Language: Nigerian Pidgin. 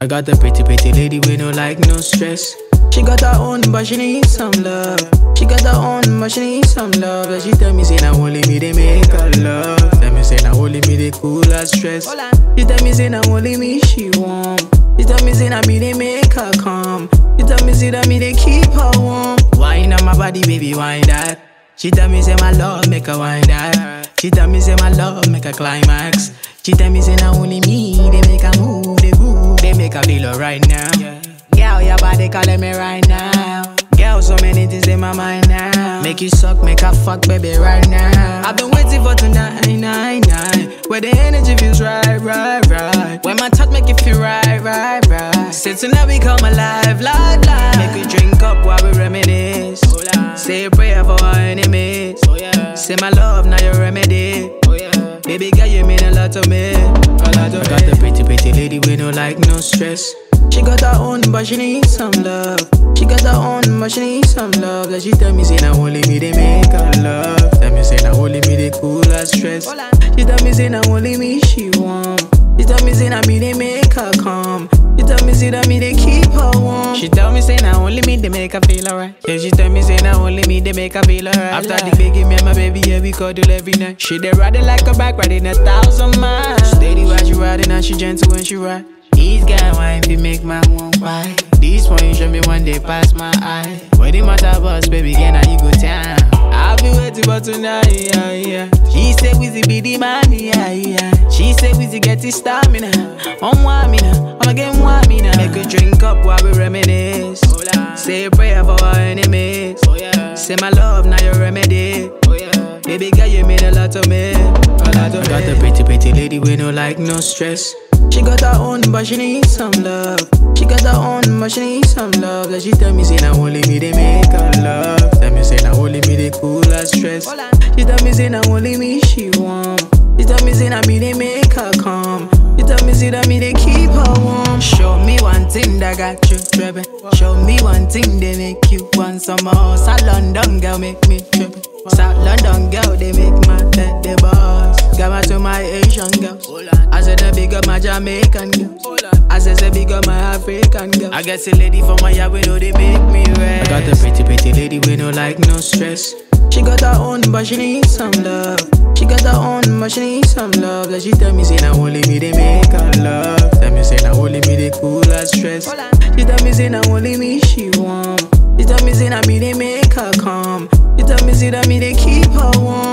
I got a pretty lady with no like no stress. She got her own but she needs some love. She got her own but she needs some love. And she tell me say now only me they make her love. Tell me say now only me they cool her stress. She tell me say now only me she want. She tell me say now me they make her calm. She tell me say that me they keep her warm. Wine on my body baby wine that. She tell me say my love make her wine that. She tell me say my love make her climax. She tell me say now only me they make her move, they groove, they make her feel alright now. Girl, your body calling me right now. Girl, so many things in my mind now. Make you suck, make her fuck, baby, right now. I've been waiting for tonight, where the energy feels right. When my touch make you feel right. Say tonight we come alive. Make we drink up while we reminisce. Say a prayer for our enemies. Say my love, now your remedy. Baby girl, you mean a lot to me. I got a pretty lady with no like no stress. She got her own but she needs some love. She got her own but she needs some love. And she tell me say now only me they make her love. Tell me say now only me they cool her stress. She tell me say now only me she want. She tell me say now me they make her calm. She tell me say that me they keep her warm. She tell me say now only me they make her feel alright. Yeah, she tell me say now only me they make her feel alright. After the big me and my baby, yeah, we cuddle every night. She they riding like a bike, riding 1,000 miles. Steady while she riding and she gentle when she ride. These guys wine fi make my one cry. These points show me one day pass my eye. When the matter boss, baby, again now you go down. I'll be waiting for tonight, yeah. She say Wizzy be the man, yeah. She say Wizzy get his stamina. Want me now, I'ma get want me now. Make we drink up while we reminisce. Say a prayer for our enemies. Say my love, now your remedy. Baby girl, you mean a lot to me. I got a pretty lady with no like no stress. She got her own but she needs some love. She got her own but she needs some love. And she tell me say now only me they make her love. Tell me say now only me they cool her stress. She tell me say now only me she want. She tell me say now me they make her calm. She tell me say that me they keep her warm. Show me one thing that got you tripping. Show me one thing they make you want some more. South London girl make me tripping. South London girl they make my head the boss. Got my to my Asian girls. I said the big up my Jamaican girls. I said the big up my African girls. I guess a lady from my yard, we know they make me red. I got a pretty lady with no like no stress. She got her own but she needs some love. She got her own but she needs some love. And she tell me say now only me they make her love. Tell me say now only me they cool her stress. She tell me say now only me she want. She tell me say now me they make her calm. She tell me say that me they keep her warm.